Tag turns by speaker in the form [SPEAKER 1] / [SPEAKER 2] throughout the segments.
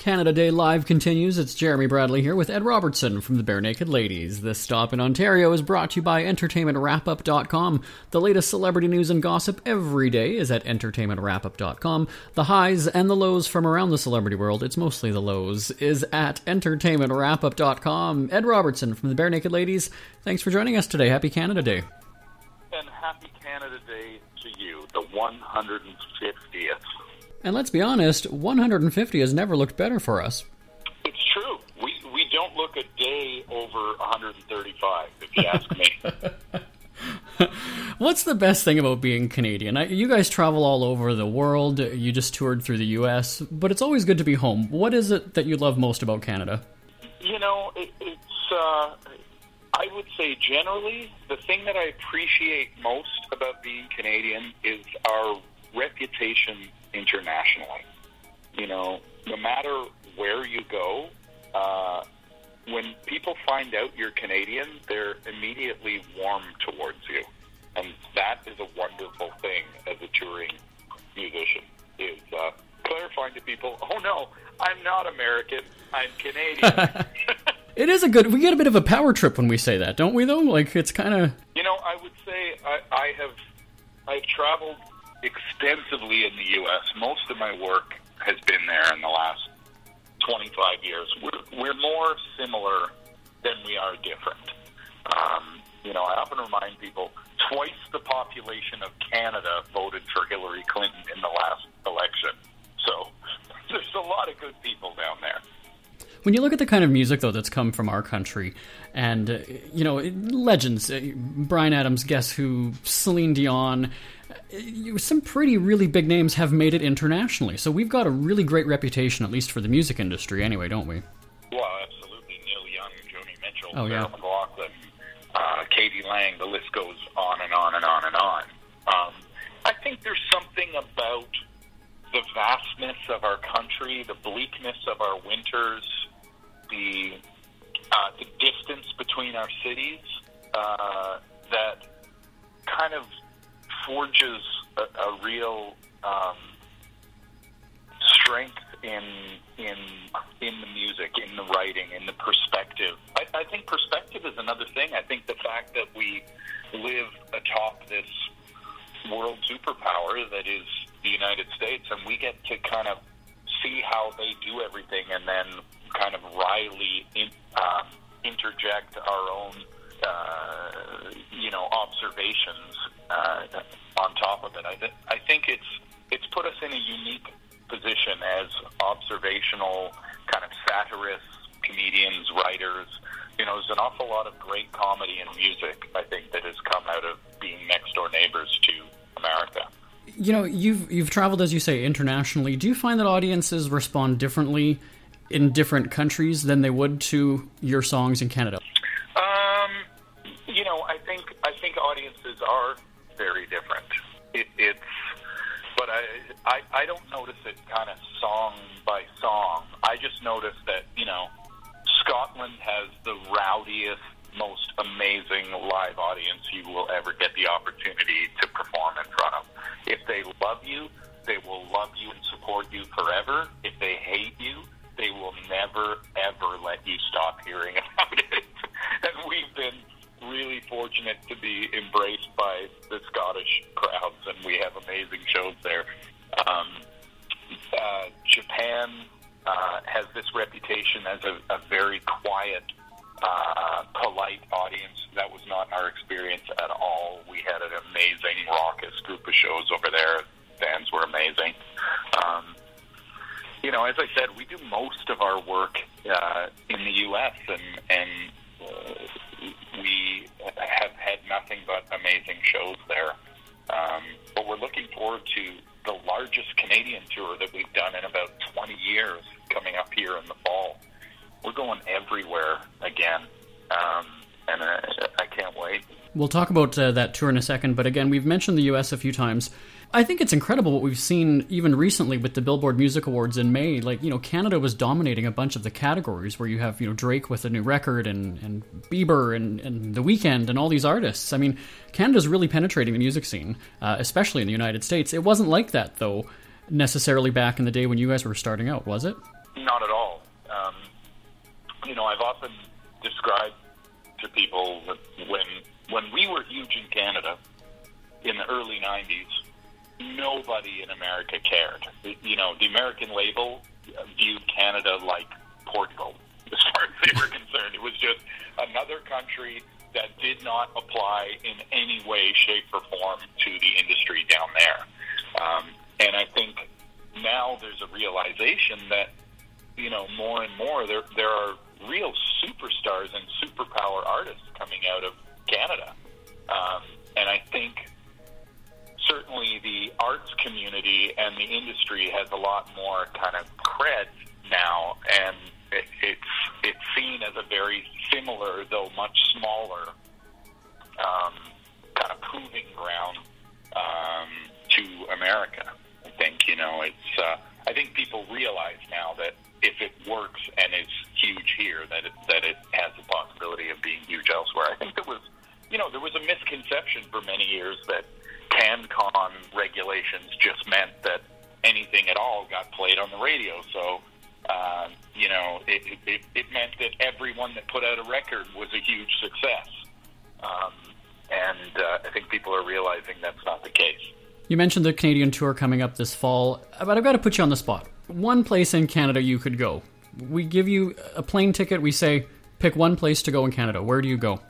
[SPEAKER 1] Canada Day Live continues. It's Jeremy Bradley here with Ed Robertson from the Bare Naked Ladies. This stop in Ontario is brought to you by EntertainmentWrapUp.com. The latest celebrity news and gossip every day is at EntertainmentWrapUp.com. The highs and the lows from around the celebrity world, it's mostly the lows, is at EntertainmentWrapUp.com. Ed Robertson from the Bare Naked Ladies, thanks for joining us today. Happy Canada Day.
[SPEAKER 2] And happy Canada Day to you, the 150th.
[SPEAKER 1] And let's be honest, 150 has never looked better for us.
[SPEAKER 2] It's true. We don't look a day over 135, if you ask me.
[SPEAKER 1] What's the best thing about being Canadian? You guys travel all over the world. You just toured through the U.S., but it's always good to be home. What is it that you love most about Canada?
[SPEAKER 2] You know, I would say generally, the thing that I appreciate most about being Canadian is our reputation internationally. You know, no matter where you go, when people find out you're Canadian, they're immediately warm towards you. And that is a wonderful thing as a touring musician, is clarifying to people, oh no, I'm not American, I'm Canadian.
[SPEAKER 1] It is we get a bit of a power trip when we say that, don't we though? Like, it's kind of...
[SPEAKER 2] You know, I would say I've traveled extensively in the U.S. Most of my work has been there in the last 25 years. We're more similar than we are different. You know, I often remind people, twice the population of Canada voted for Hillary Clinton in the last election. So there's a lot of good people down there.
[SPEAKER 1] When you look at the kind of music, though, that's come from our country, and, you know, legends, Bryan Adams, Guess Who, Celine Dion, some pretty really big names have made it internationally. So we've got a really great reputation, at least for the music industry anyway, don't we?
[SPEAKER 2] Well, absolutely. Neil Young, Joni Mitchell,
[SPEAKER 1] yeah.
[SPEAKER 2] Sarah McLachlan, Katie Lang, the list goes on and on and on and on. I think there's something about the vastness of our country, the bleakness of our winters, the distance between our cities that kind of forges a real strength in the music, in the writing, in the perspective. I think perspective is another thing. I think the fact that we live atop this world superpower that is the United States, and we get to kind of see how they do everything and then kind of wryly interject our own observations on top of it. I think it's put us in a unique position as observational kind of satirists, comedians, writers. You know, there's an awful lot of great comedy and music, I think, that has come out of being next door neighbors to America.
[SPEAKER 1] You know, you've traveled, as you say, internationally. Do you find that audiences respond differently in different countries than they would to your songs in Canada?
[SPEAKER 2] You know, I think audiences are very different. But I don't notice it kind of song by song. I just notice that, you know, Scotland has the rowdiest, most amazing live audience you will ever get the opportunity to perform in front of. If they love you, they will love you and support you forever. If they hate you, they will never, ever let you stop hearing about it. And we've been really fortunate to be embraced by the Scottish crowds, and we have amazing shows there. Japan has this reputation as a very quiet, polite audience. That was not our experience at all. We had an amazing, raucous group of shows over there. Fans were amazing. You know, as I said, we do most of our work in the U.S., and we have had nothing but amazing shows there. But we're looking forward to the largest Canadian tour that we've done in about 20 years coming up here in the fall. We're going everywhere again, and I can't wait.
[SPEAKER 1] We'll talk about that tour in a second, but again, we've mentioned the U.S. a few times. I think it's incredible what we've seen even recently with the Billboard Music Awards in May. Like, you know, Canada was dominating a bunch of the categories where you have, you know, Drake with a new record and Bieber and The Weeknd and all these artists. I mean, Canada's really penetrating the music scene, especially in the United States. It wasn't like that, though, necessarily back in the day when you guys were starting out, was it?
[SPEAKER 2] Not at all. I've often described to people that when we were huge in Canada in the early 90s, nobody in America cared. The American label viewed Canada like Portugal, as far as they were concerned. It was just another country that did not apply in any way, shape, or form to the industry down there. And I think now there's a realization that, more and more there are real superstars and superpower artists coming out of Canada. And I think certainly the arts community and the industry has a lot more kind of cred now, and it's seen as a very similar, though much smaller, kind of proving ground to America. I think I think people realize now that if it works and it's huge here, that it has the possibility of being huge elsewhere. I think there was a misconception for many years that CanCon regulations just meant that anything at all got played on the radio. So, it meant that everyone that put out a record was a huge success. And I think people are realizing that's not the case.
[SPEAKER 1] You mentioned the Canadian tour coming up this fall, but I've got to put you on the spot. One place in Canada you could go. We give you a plane ticket. We say, pick one place to go in Canada. Where do you go?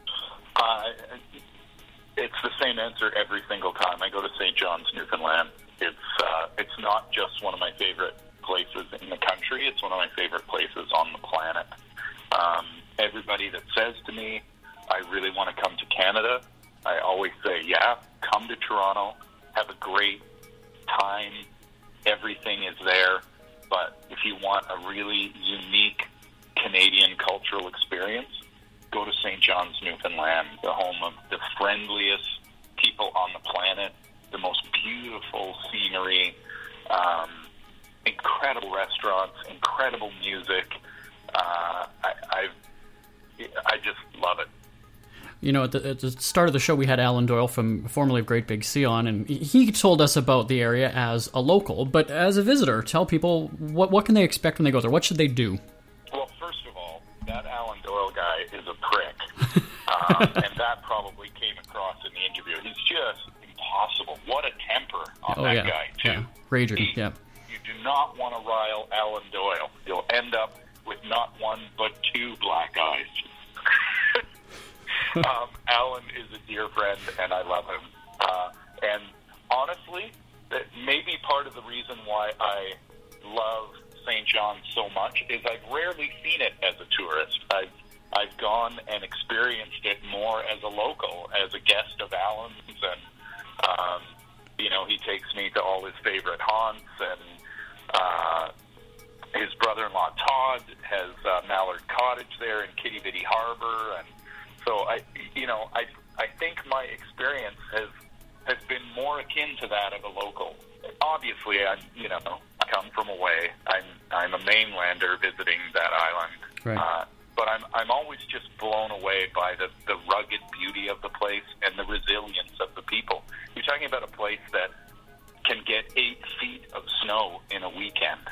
[SPEAKER 2] It's the same answer every single time. I go to St. John's, Newfoundland. It's not just one of my favorite places in the country. It's one of my favorite places on the planet. Everybody that says to me, I really want to come to Canada, I always say, yeah, come to Toronto, have a great time. Everything is there. But if you want a really unique Canadian cultural experience, go to St. John's, Newfoundland, the home of the friendliest people on the planet, the most beautiful scenery, incredible restaurants, incredible music. I just love it.
[SPEAKER 1] At the start of the show, we had Alan Doyle, formerly of Great Big Sea, on, and he told us about the area as a local. But as a visitor, tell people, what can they expect when they go there? What should they do?
[SPEAKER 2] Well, first of all, that Alan Doyle guy is a prick. And that probably came across in the interview. He's just impossible. What a temper on that guy, too.
[SPEAKER 1] Yeah. Raging, yeah.
[SPEAKER 2] You do not want to rile Alan Doyle. You'll end up with not one, but two black eyes. Alan is a dear friend, and I love him. And honestly, that may be part of the reason why I love St. John's so much is I've rarely seen it as a tourist. I've gone and experienced it more as a local, as a guest of Alan's, and he takes me to all his favorite haunts, and his brother-in-law Todd has Mallard Cottage there in Kitty Bitty Harbor, and so I think my experience has been more akin to that of a local. Obviously, I come from away. I'm a mainlander visiting that island,
[SPEAKER 1] right.
[SPEAKER 2] But I'm always just blown away by the rugged beauty of the place and the resilience of the people. You're talking about a place that can get 8 feet of snow in a weekend,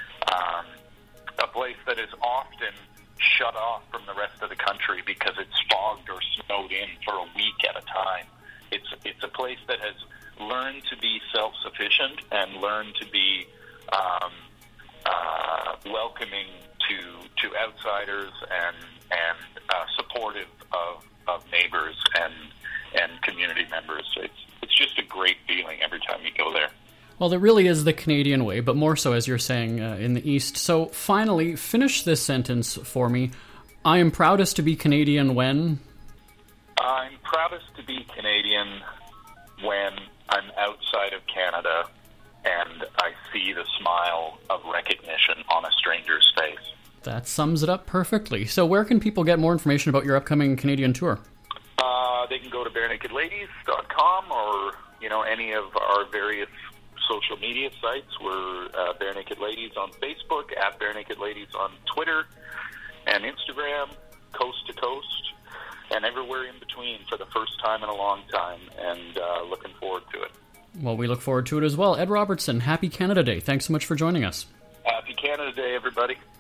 [SPEAKER 2] a place that is often shut off from the rest of the country because it's fogged or snowed in for a week at a time. It's a place that has learned to be self-sufficient and learned to be welcoming to outsiders and supportive of neighbors and community members. It's just a great feeling every time you go there.
[SPEAKER 1] Well, it really is the Canadian way, but more so, as you're saying, in the East. So, finally, finish this sentence for me. I am proudest to be Canadian when?
[SPEAKER 2] I'm proudest to be Canadian when I'm outside of Canada and I see the smile of recognition on a stranger's face.
[SPEAKER 1] That sums it up perfectly. So, where can people get more information about your upcoming Canadian tour?
[SPEAKER 2] They can go to barenakedladies.com or, any of our various social media sites. We're Bare Naked Ladies on Facebook, at Bare Naked Ladies on Twitter and Instagram, coast to coast, and everywhere in between for the first time in a long time, and looking forward to it.
[SPEAKER 1] Well, we look forward to it as well. Ed Robertson, happy Canada Day. Thanks so much for joining us.
[SPEAKER 2] Happy Canada Day, everybody.